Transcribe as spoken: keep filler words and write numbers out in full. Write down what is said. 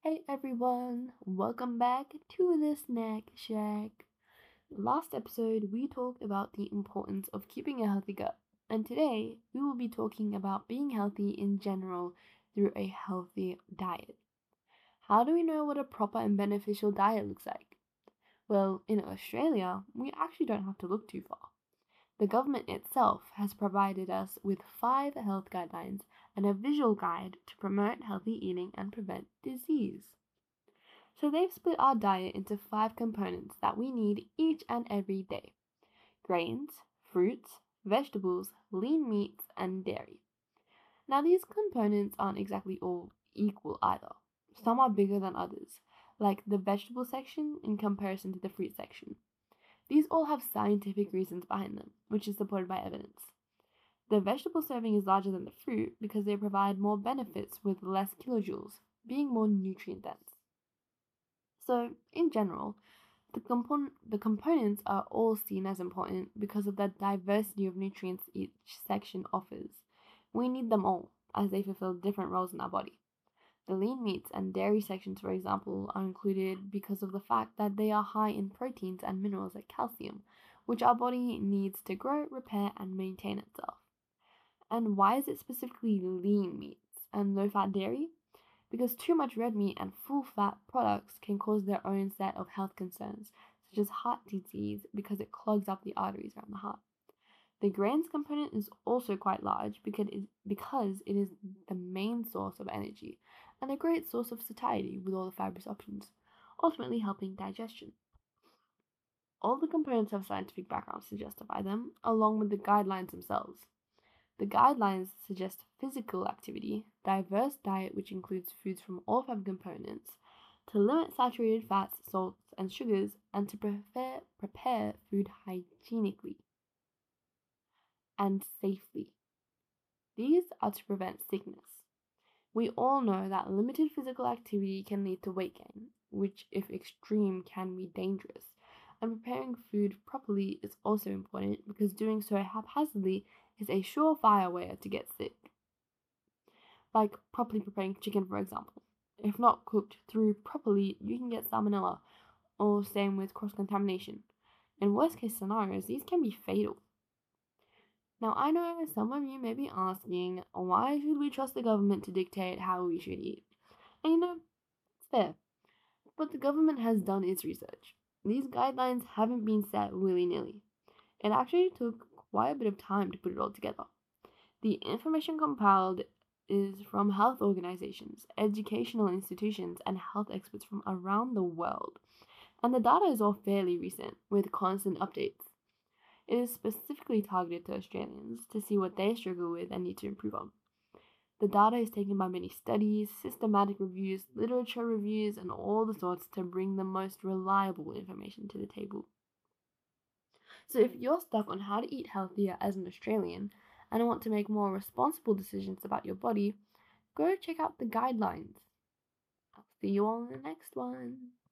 Hey everyone, welcome back to the Snack Shack. Last episode, we talked about the importance of keeping a healthy gut, and today we will be talking about being healthy in general through a healthy diet. How do we know what a proper and beneficial diet looks like? Well, in Australia, we actually don't have to look too far. The government itself has provided us with five health guidelines and a visual guide to promote healthy eating and prevent disease. So they've split our diet into five components that we need each and every day: grains, fruits, vegetables, lean meats, and dairy. Now, these components aren't exactly all equal either. Some are bigger than others, like the vegetable section in comparison to the fruit section. These all have scientific reasons behind them, which is supported by evidence. The vegetable serving is larger than the fruit because they provide more benefits with less kilojoules, being more nutrient dense. So, in general, the, compon- the components are all seen as important because of the diversity of nutrients each section offers. We need them all, as they fulfill different roles in our body. The lean meats and dairy sections, for example, are included because of the fact that they are high in proteins and minerals like calcium, which our body needs to grow, repair, and maintain itself. And why is it specifically lean meats and low fat dairy? Because too much red meat and full fat products can cause their own set of health concerns, such as heart disease because it clogs up the arteries around the heart. The grains component is also quite large because it, because it is the main source of energy and a great source of satiety with all the fibrous options, ultimately helping digestion. All the components have scientific backgrounds to justify them, along with the guidelines themselves. The guidelines suggest physical activity, diverse diet which includes foods from all five components, to limit saturated fats, salts, and sugars, and to prepare, prepare food hygienically and safely. These are to prevent sickness. We all know that limited physical activity can lead to weight gain, which, if extreme, can be dangerous. And preparing food properly is also important because doing so haphazardly is a surefire way to get sick. Like properly preparing chicken, for example. If not cooked through properly, you can get salmonella, or same with cross contamination. In worst case scenarios, these can be fatal. Now, I know some of you may be asking, why should we trust the government to dictate how we should eat? And you know, it's fair. But the government has done its research. These guidelines haven't been set willy nilly. It actually took quite a bit of time to put it all together. The information compiled is from health organizations, educational institutions, and health experts from around the world. And the data is all fairly recent, with constant updates. It is specifically targeted to Australians to see what they struggle with and need to improve on. The data is taken by many studies, systematic reviews, literature reviews, and all the sorts to bring the most reliable information to the table. So if you're stuck on how to eat healthier as an Australian and want to make more responsible decisions about your body, go check out the guidelines. I'll see you all in the next one.